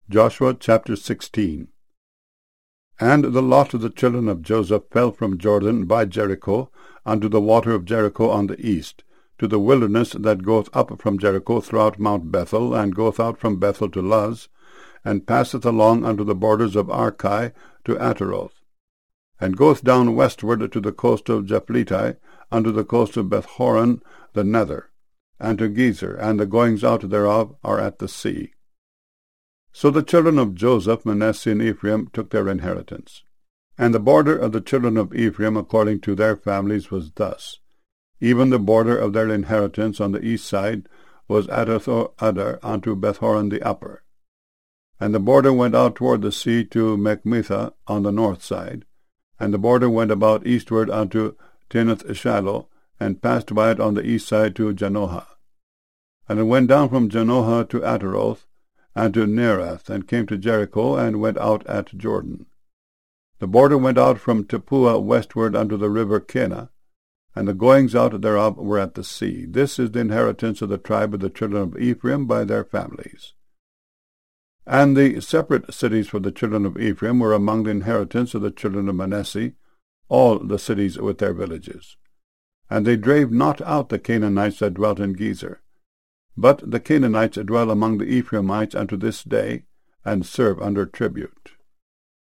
Joshua chapter 16. And the lot of the children of Joseph fell from Jordan by Jericho unto the water of Jericho on the east, to the wilderness that goeth up from Jericho throughout Mount Bethel, and goeth out from Bethel to Luz, and passeth along unto the borders of Archi to Ataroth, and goeth down westward to the coast of Japhleti, unto the coast of Bethhoron the nether, and to Gezer, and the goings out thereof are at the sea. So the children of Joseph, Manasseh, and Ephraim took their inheritance. And the border of the children of Ephraim according to their families was thus. Even the border of their inheritance on the east side was Adath-adar unto Bethhoron the upper. And the border went out toward the sea to Mechmetha on the north side. And the border went about eastward unto Tinath-Shiloh, and passed by it on the east side to Janohah. And it went down from Janohah to Ataroth, and to Nearath, and came to Jericho, and went out at Jordan. The border went out from Tappuah westward unto the river Kenah, and the goings out thereof were at the sea. This is the inheritance of the tribe of the children of Ephraim by their families. And the separate cities for the children of Ephraim were among the inheritance of the children of Manasseh, all the cities with their villages. And they drave not out the Canaanites that dwelt in Gezer. But the Canaanites dwell among the Ephraimites unto this day, and serve under tribute.